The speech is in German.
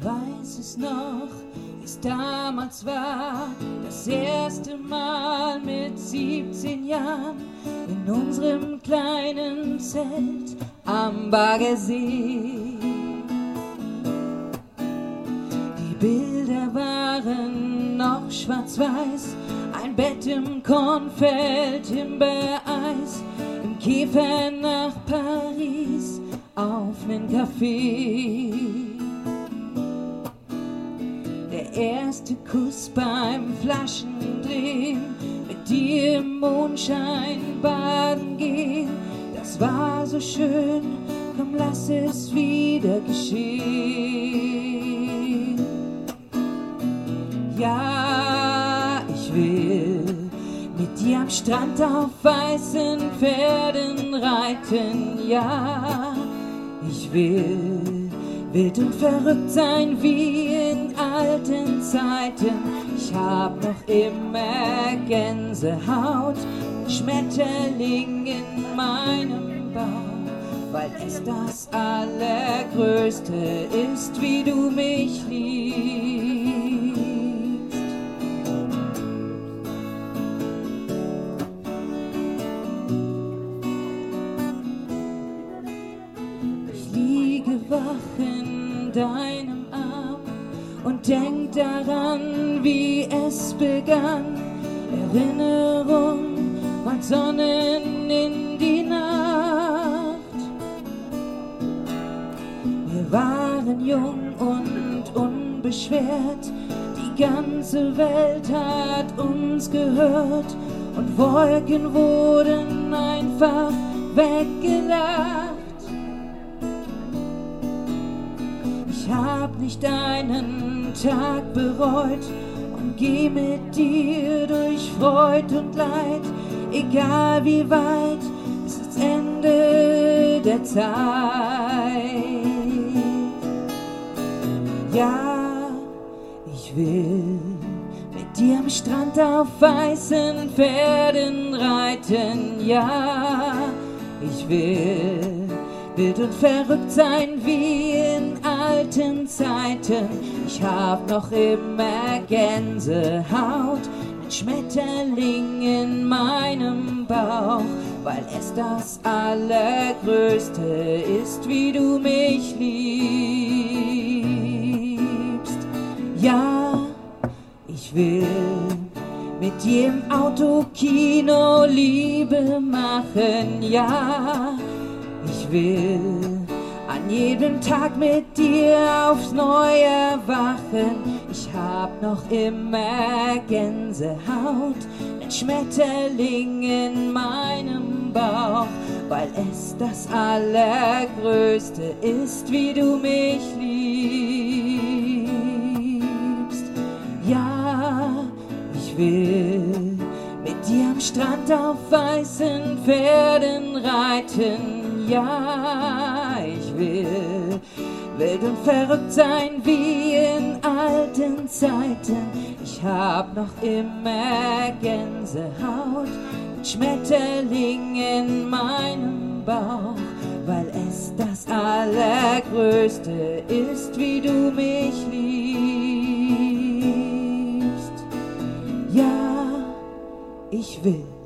weiß es noch, wie's damals war, das erste Mal mit 17 Jahren in unserem kleinen Zelt am Baggersee. Die Bilder waren noch schwarz-weiß, ein Bett im Kornfeld, Himbeereis, im Käfer nach Paris auf nen Café. Der erste Kuss beim Flaschendrehen, mit dir im Mondschein baden gehen, das war so schön, komm lass es wieder geschehen. Ja, ich will mit dir am Strand auf weißen Pferden reiten, ja, ich will wild und verrückt sein wie in alten Zeiten. Ich hab noch immer Gänsehaut, Schmetterling in meinem Bauch, weil es das Allergrößte ist, wie du mich liebst. Ich liege wach in deinem Arm und denk daran, wie es begann. Erinnerung und Sonnen in die Nacht. Wir waren jung und unbeschwert, die ganze Welt hat uns gehört und Wolken wurden einfach weggelacht. Ich hab nicht einen Tag bereut und geh mit dir durch Freud und Leid, egal wie weit, bis das Ende der Zeit. Ja, ich will mit dir am Strand auf weißen Pferden reiten, ja, ich will wild und verrückt sein wie in alten Zeiten. Ich hab noch immer Gänsehaut, mit Schmetterling in meinem Bauch, weil es das Allergrößte ist, wie du mich liebst. Ja, ich will mit dir im Autokino Liebe machen, ja, ich will an jedem Tag mit dir aufs Neue erwachen. Ich hab noch immer Gänsehaut, mit Schmetterling in meinem Bauch, weil es das Allergrößte ist, wie du mich liebst. Ja, ich will mit dir am Strand auf weißen Pferden reiten, ja, ich will wild und verrückt sein wie in alten Zeiten. Ich hab noch immer Gänsehaut, mit Schmetterling in meinem Bauch, weil es das Allergrößte ist, wie du mich liebst. Ja, ich will